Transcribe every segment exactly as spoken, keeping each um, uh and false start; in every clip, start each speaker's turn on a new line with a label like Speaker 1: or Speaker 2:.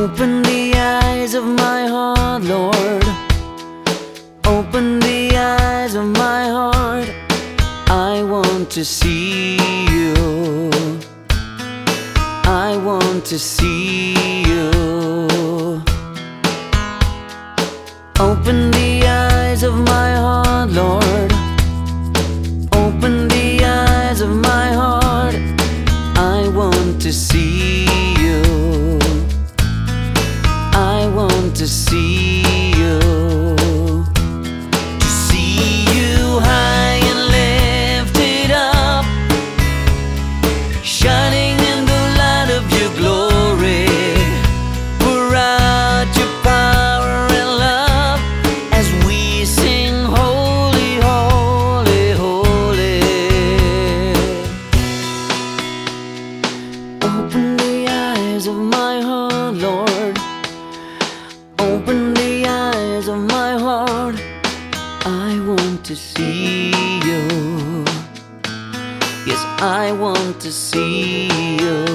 Speaker 1: Open the eyes of my heart, Lord. Open the eyes of my heart. I want to see you. I want to see you. Open the eyes of my heart, Lord. Open the eyes of my heart. I want to see you. I want to see you. To see you high and lifted up, shining in the light of your glory. Pour out your power and love as we sing holy, holy, holy. Open the eyes of my heart, Lord. Open the eyes of my heart. I want to see you. Yes, I want to see you.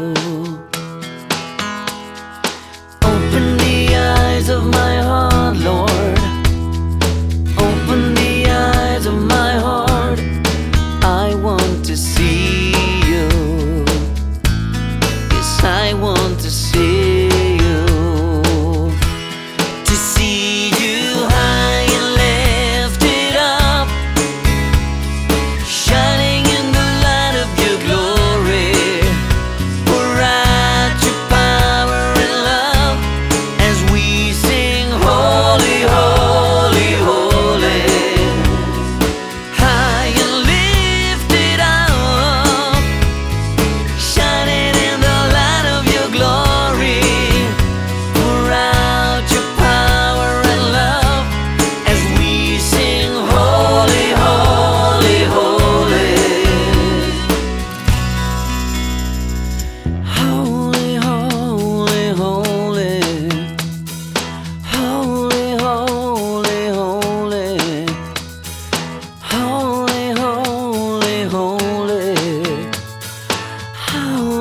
Speaker 1: Open the eyes of my heart, Lord. Open the eyes of my heart. I want to see you. Yes, I want to see you. To see you high and lifted up, shining in the light of your glory. Pour out your power and love as we sing holy, holy, holy. High and lifted up, shining in the light of your glory. Pour out your power and love as we sing holy, holy, holy. Holy, holy, holy. Holy, holy, holy. Holy, holy, holy. Holy,